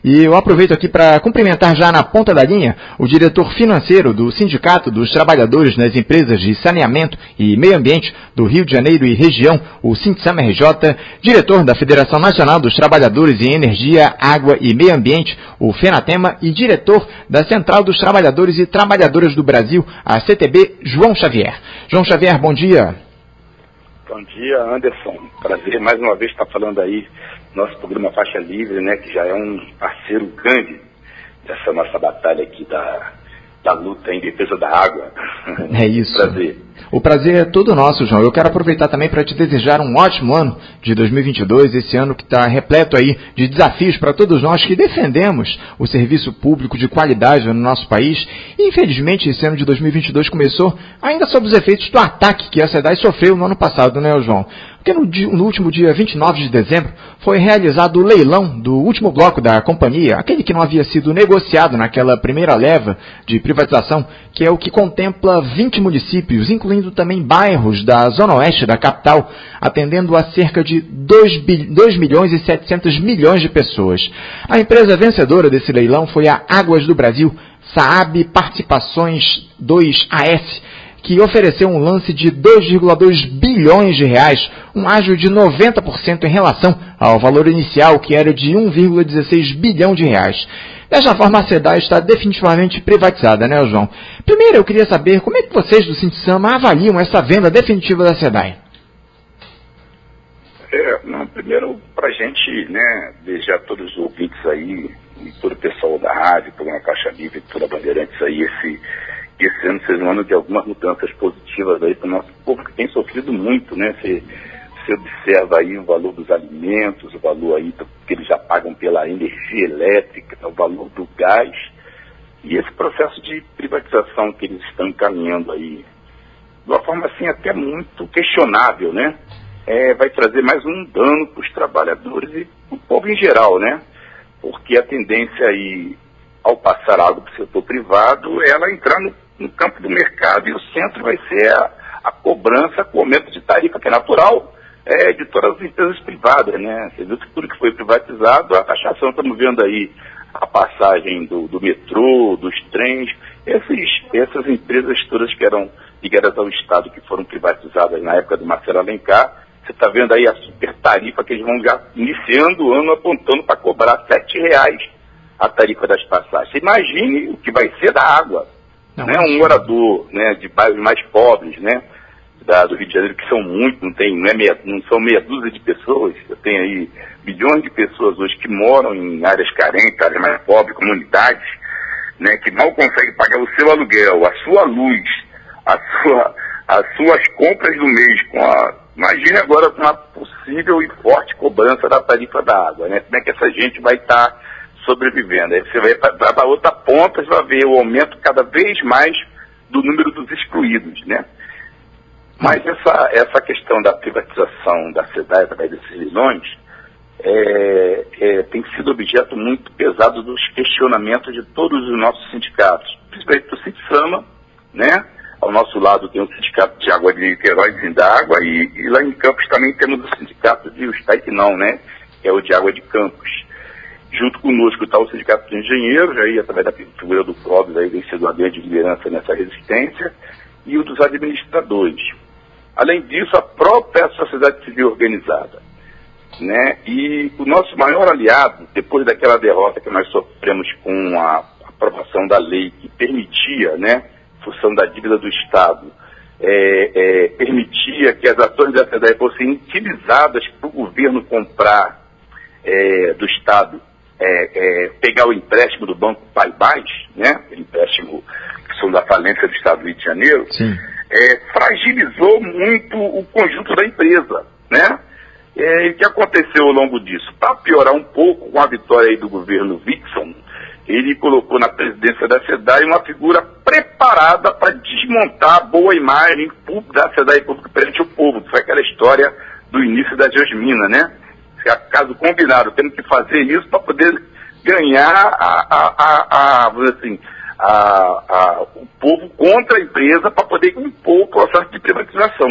E eu aproveito aqui para cumprimentar já na ponta da linha o diretor financeiro do Sindicato dos Trabalhadores nas Empresas de Saneamento e Meio Ambiente do Rio de Janeiro e Região, o Sintsam-RJ, diretor da Federação Nacional dos Trabalhadores em Energia, Água e Meio Ambiente, o FENATEMA, e diretor da Central dos Trabalhadores e Trabalhadoras do Brasil, a CTB, João Xavier. João Xavier, bom dia. Bom dia, Anderson. Prazer mais uma vez estar falando aí nosso programa Faixa Livre, né, que já é um parceiro grande dessa nossa batalha aqui da luta em defesa da água. É isso. Prazer. O prazer é todo nosso, João. Eu quero aproveitar também para te desejar um ótimo ano de 2022, esse ano que está repleto aí de desafios para todos nós que defendemos o serviço público de qualidade no nosso país. E, infelizmente, esse ano de 2022 começou ainda sob os efeitos do ataque que a SEDAI sofreu no ano passado, né, João? Porque no último dia 29 de dezembro foi realizado o leilão do último bloco da companhia, aquele que não havia sido negociado naquela primeira leva de privatização, que é o que contempla 20 municípios, incluindo também bairros da zona oeste da capital, atendendo a cerca de 2 milhões e 700 milhões de pessoas. A empresa vencedora desse leilão foi a Águas do Brasil, Saab Participações 2 AS, que ofereceu um lance de 2,2 bilhões de reais, um ágio de 90% em relação ao valor inicial, que era de 1,16 bilhão de reais. Dessa forma, a SEDAI está definitivamente privatizada, né, João? Primeiro, eu queria saber como é que vocês do Sintsama avaliam essa venda definitiva da SEDAI? Primeiro, para a gente, né, desejar a todos os ouvintes aí, e todo o pessoal da rádio, programa Faixa Livre, toda a Bandeirantes aí, esse ano seja um ano de algumas mudanças positivas aí para o nosso povo, que tem sofrido muito, né? Você observa aí o valor dos alimentos, o valor aí que eles já pagam pela energia elétrica, o valor do gás, e esse processo de privatização que eles estão encaminhando aí, de uma forma assim até muito questionável, né? Vai trazer mais um dano para os trabalhadores e para o povo em geral, né? Porque a tendência aí, ao passar algo para o setor privado, ela entrar no campo do mercado, e o centro vai ser a cobrança com o aumento de tarifa, que é natural de todas as empresas privadas, né? Você viu que tudo que foi privatizado, a taxação, estamos vendo aí a passagem do metrô, dos trens, essas empresas todas que eram ligadas ao Estado, que foram privatizadas na época do Marcelo Alencar. Você está vendo aí a super tarifa que eles vão já iniciando o ano apontando para cobrar R$7 a tarifa das passagens. Você imagine o que vai ser da água. Não, né? Um morador, né, de bairros mais pobres, né, do Rio de Janeiro, que são muitos, não são meia dúzia de pessoas. Eu tenho aí milhões de pessoas hoje que moram em áreas carentes, áreas mais pobres, comunidades, né, que mal conseguem pagar o seu aluguel, a sua luz, as suas compras do mês. Imagine agora com uma possível e forte cobrança da tarifa da água, né? Como é que essa gente vai estar sobrevivendo? Aí você vai para a outra ponta, você vai ver o aumento cada vez mais do número dos excluídos, né? Mas essa questão da privatização da SEDAI através desses leilões tem sido objeto muito pesado dos questionamentos de todos os nossos sindicatos, principalmente do Sintsama, né? Ao nosso lado tem o Sindicato de Água de Niterói, Zindágua, e lá em Campos também temos o Sindicato de Ustaiquinão, né? Que é o de Água de Campos. Junto conosco está o Sindicato de Engenheiros, aí, através da figura do Clóvis, aí vem sendo uma grande liderança nessa resistência, e o dos administradores. Além disso, a própria sociedade civil organizada, né? E o nosso maior aliado, depois daquela derrota que nós sofremos com a aprovação da lei que permitia, né, função da dívida do Estado, permitia que as ações da SEDAI fossem utilizadas para o governo comprar do Estado, pegar o empréstimo do Banco Paibás, né, empréstimo que são da falência do Estado do Rio de Janeiro, fragilizou muito o conjunto da empresa, né? E o que aconteceu ao longo disso? Para piorar um pouco, com a vitória aí do governo Wixom, ele colocou na presidência da SEDAI uma figura preparada para desmontar a boa imagem da SEDAI pública perante o povo. Foi aquela história do início da Geosmina, né? Caso combinado, temos que fazer isso para poder ganhar vamos dizer assim, o povo contra a empresa, para poder impor o processo de privatização.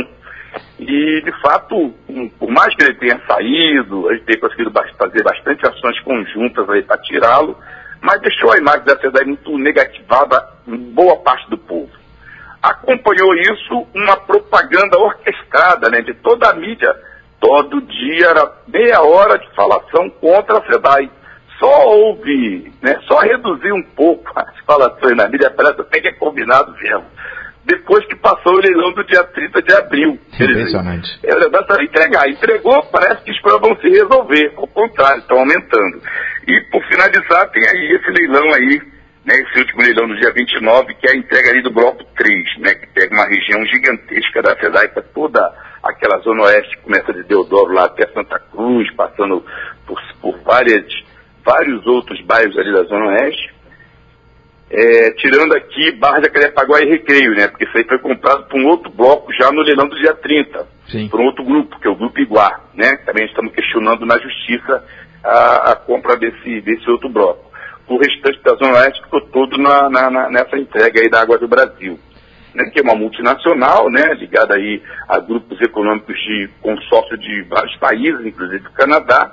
E, de fato, por mais que ele tenha saído, a gente tenha conseguido fazer bastante ações conjuntas aí para tirá-lo, mas deixou a imagem da SEDAI muito negativada em boa parte do povo. Acompanhou isso uma propaganda orquestrada, né, de toda a mídia. Todo dia era meia hora de falação contra a SEDAI. Só houve, né, só reduziu um pouco as falações na mídia, parece até que é combinado mesmo. Depois que passou o leilão do dia 30 de abril. Impressionante. Entregou, parece que os problemas vão se resolver. Ao contrário, estão aumentando. E, por finalizar, tem aí esse leilão aí, né, esse último leilão do dia 29, que é a entrega ali do bloco 3, né, que pega uma região gigantesca da SEDAI, para toda aquela zona oeste, que começa de Deodoro lá até Santa Cruz, passando por vários outros bairros ali da zona oeste. Tirando aqui Barra de Jacarepaguá e Recreio, né? Porque isso aí foi comprado por um outro bloco já no leilão do dia 30. Sim. Por um outro grupo, que é o Grupo Iguá, né? Também estamos questionando na justiça a compra desse outro bloco. O restante da Zona Oeste ficou todo nessa entrega aí da Água do Brasil, né? Que é uma multinacional, né? Ligada aí a grupos econômicos de consórcio de vários países, inclusive do Canadá,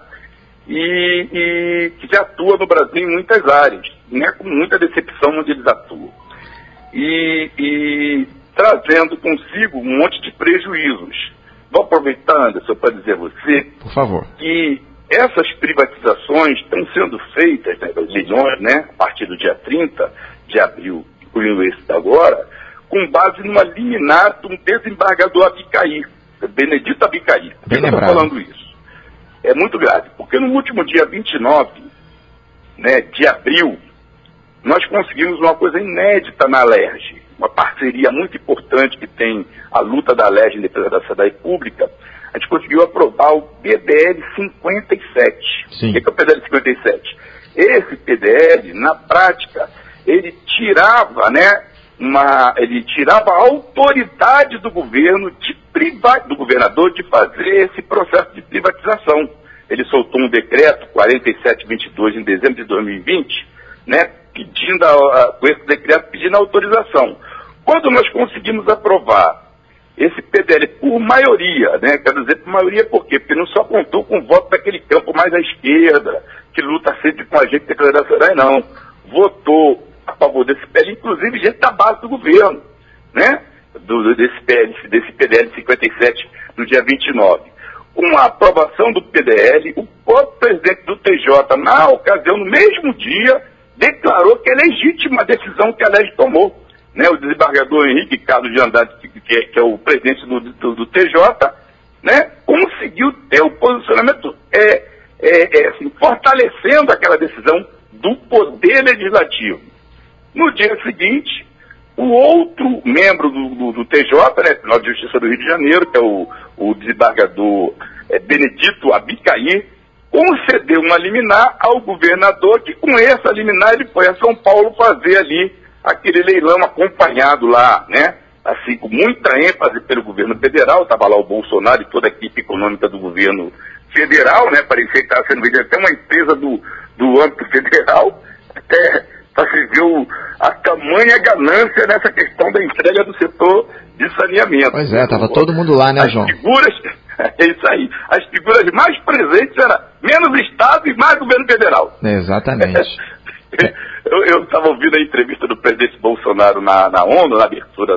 e que já atua no Brasil em muitas áreas, né, com muita decepção onde eles atuam. E trazendo consigo um monte de prejuízos. Vou aproveitar, Anderson, para dizer a você, por favor, que essas privatizações estão sendo feitas, né, leilões, né, a partir do dia 30 de abril, incluindo esse de agora, com base numa liminar de um desembargador Abicaí, Benedito Abicaí. Por que eu estou falando isso? É muito grave, porque no último dia 29, né, de abril, nós conseguimos uma coisa inédita na Alerj, uma parceria muito importante que tem a luta da Alerj em defesa da SEDAI pública. A gente conseguiu aprovar o PDL 57. Sim. O que é o PDL 57? Esse PDL, na prática, ele tirava, né, a autoridade do governo, do governador, de fazer esse processo de privatização. Ele soltou um decreto 4722 em dezembro de 2020, né, com esse decreto pedindo autorização. Quando nós conseguimos aprovar esse PDL por maioria, né, quero dizer por maioria por quê? Porque não só contou com o voto daquele campo mais à esquerda, que luta sempre com a gente da SEDAI, não. Votou a favor desse PDL, inclusive gente da base do governo, né, desse PDL 57 no dia 29. Com a aprovação do PDL, o próprio presidente do TJ, na ocasião, no mesmo dia, declarou que é legítima a decisão que a Alerj tomou. Né, o desembargador Henrique Carlos de Andrade, que é o presidente do TJ, né, conseguiu ter o posicionamento assim, fortalecendo aquela decisão do Poder Legislativo. No dia seguinte, o outro membro do TJ, né, Tribunal de Justiça do Rio de Janeiro, que é o desembargador Benedito Abicaí, concedeu uma liminar ao governador, que com essa liminar ele foi a São Paulo fazer ali aquele leilão acompanhado lá, né, assim, com muita ênfase pelo governo federal. Estava lá o Bolsonaro e toda a equipe econômica do governo federal, né, parecia que estava sendo vendida até uma empresa do âmbito federal, até para se ver a tamanha ganância nessa questão da entrega do setor de saneamento. Pois é, estava todo mundo lá, né, João? É isso aí. As figuras mais presentes eram menos Estado e mais governo federal. Exatamente. Eu estava ouvindo a entrevista do presidente Bolsonaro na ONU, na abertura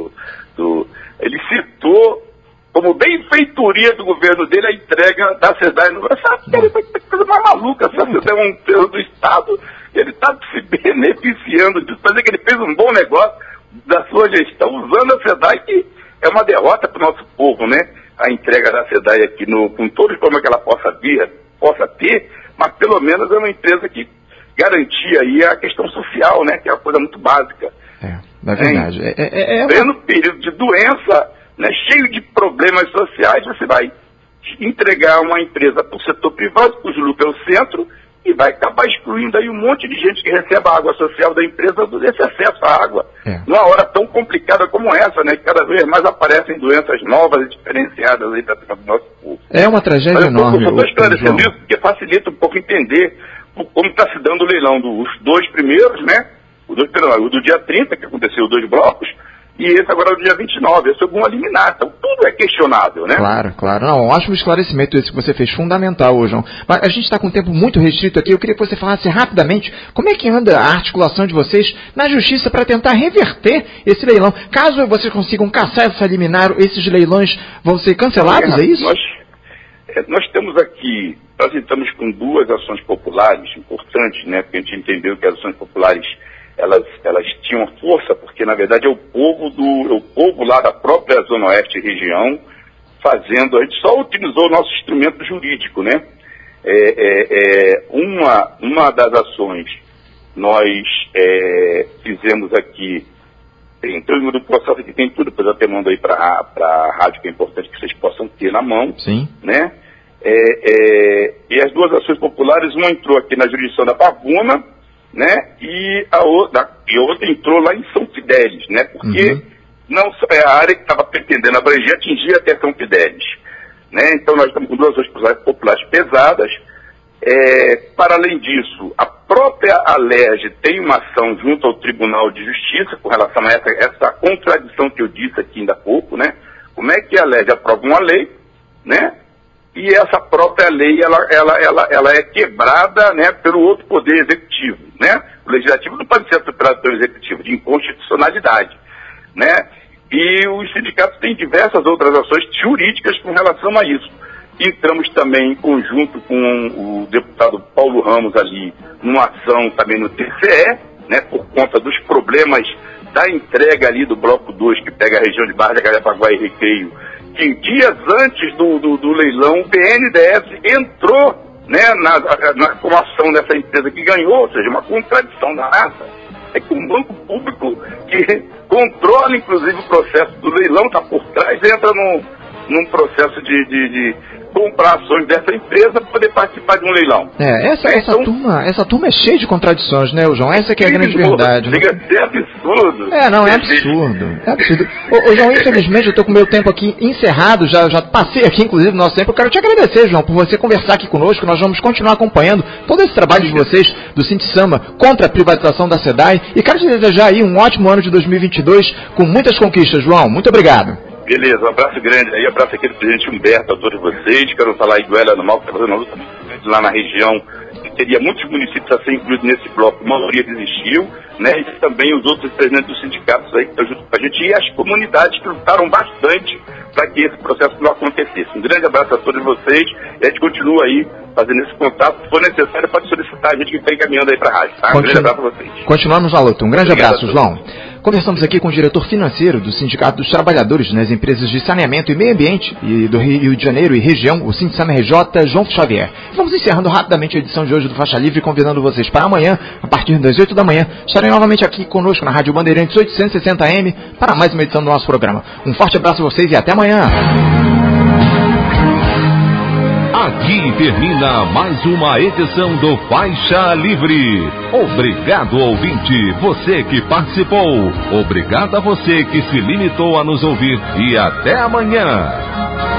ele citou como benfeitoria do governo dele a entrega da SEDAI no Brasil. Sabe, que coisa mais maluca, essa SEDAI é um empresa do Estado, ele está se beneficiando disso, para dizer que ele fez um bom negócio da sua gestão, usando a SEDAI, que é uma derrota para o nosso povo, né? A entrega da SEDAI aqui, com todos os problemas que ela possa ter, mas pelo menos é uma empresa que garantia aí a questão social, né? Que é uma coisa muito básica. Na verdade. No período de doença, né, cheio de problemas sociais, você vai entregar uma empresa para o setor privado, cujo lucro é o centro, e vai acabar excluindo aí um monte de gente que recebe a água social da empresa desse acesso à água. Numa hora tão complicada como essa, né? Que cada vez mais aparecem doenças novas e diferenciadas aí do nosso povo. É uma tragédia enorme. Eu estou esclarecendo isso porque facilita um pouco entender como está se dando o leilão dos dois primeiros, né? O do dia 30, que aconteceu 2 blocos, e esse agora é o dia 29, é sobre uma liminar. Então tudo é questionável, né? Claro. Não, ótimo esclarecimento esse que você fez, fundamental, João. Mas a gente está com um tempo muito restrito aqui, eu queria que você falasse rapidamente como é que anda a articulação de vocês na justiça para tentar reverter esse leilão. Caso vocês consigam caçar essa liminar, esses leilões vão ser cancelados, é isso? Nós temos aqui, nós estamos com 2 ações populares importantes, né? Porque a gente entendeu que as ações populares elas tinham força, porque na verdade é o povo lá da própria Zona Oeste e região fazendo. A gente só utilizou o nosso instrumento jurídico, né? Uma das ações nós fizemos aqui, tem todo o processo aqui, tem tudo, depois eu até mando aí para a rádio, que é importante que vocês possam ter na mão. Sim. Né? E as 2 ações populares, uma entrou aqui na jurisdição da Pavuna, né? E a outra entrou lá em São Fidélis, né? Porque não a área que estava pretendendo abranger atingia até São Fidélis, né? Então nós estamos com 2 ações populares pesadas. Para além disso, a própria Alerj tem uma ação junto ao Tribunal de Justiça com relação a essa contradição que eu disse aqui ainda há pouco, né? Como é que a Alerj aprova uma lei, né? E essa própria lei, ela é quebrada, né, pelo outro poder executivo, né? O legislativo não pode ser superado pelo executivo, de inconstitucionalidade, né? E os sindicatos têm diversas outras ações jurídicas com relação a isso. Entramos também em conjunto com o deputado Paulo Ramos ali, numa ação também no TCE, né, por conta dos problemas da entrega ali do Bloco 2, que pega a região de Barra de Jacarepaguá e Recreio, que dias antes do leilão, o BNDES entrou, né, com a ação dessa empresa que ganhou, ou seja, uma contradição danada. É que um banco público que controla, inclusive, o processo do leilão, está por trás, entra num processo de comprar ações dessa empresa para poder participar de um leilão. Essa turma é cheia de contradições, né, João? Essa que é a grande verdade. Chega a ser absurdo. É absurdo. É absurdo. Ô, João, infelizmente eu estou com o meu tempo aqui encerrado, já passei aqui, inclusive, no nosso tempo. Eu quero te agradecer, João, por você conversar aqui conosco. Nós vamos continuar acompanhando todo esse trabalho de vocês, do Sindicama, contra a privatização da SEDAI. E quero te desejar aí um ótimo ano de 2022, com muitas conquistas, João. Muito obrigado. Beleza, um abraço grande aí, abraço aqui do presidente Humberto, a todos vocês. Quero falar aí do Hélio Anumal, que está fazendo uma luta muito grande lá na região. Teria muitos municípios a ser incluídos nesse bloco, a maioria desistiu, né? E também os outros presidentes dos sindicatos aí que estão junto com a gente e as comunidades que lutaram bastante para que esse processo não acontecesse. Um grande abraço a todos vocês e a gente continua aí fazendo esse contato. Se for necessário, pode solicitar a gente que está encaminhando aí para a rádio, tá? Um grande abraço a vocês. Continuamos na luta. Um grande abraço, João. Conversamos aqui com o diretor financeiro do Sindicato dos Trabalhadores nas Empresas de Saneamento e Meio Ambiente e do Rio de Janeiro e região, o Sindicama RJ, João Xavier. Vamos encerrando rapidamente a edição de hoje do Faixa Livre, convidando vocês para amanhã, a partir das 8 da manhã, estarem novamente aqui conosco na Rádio Bandeirantes 860M para mais uma edição do nosso programa. Um forte abraço a vocês e até amanhã. Aqui termina mais uma edição do Faixa Livre. Obrigado, ouvinte, você que participou. Obrigado a você que se limitou a nos ouvir e até amanhã.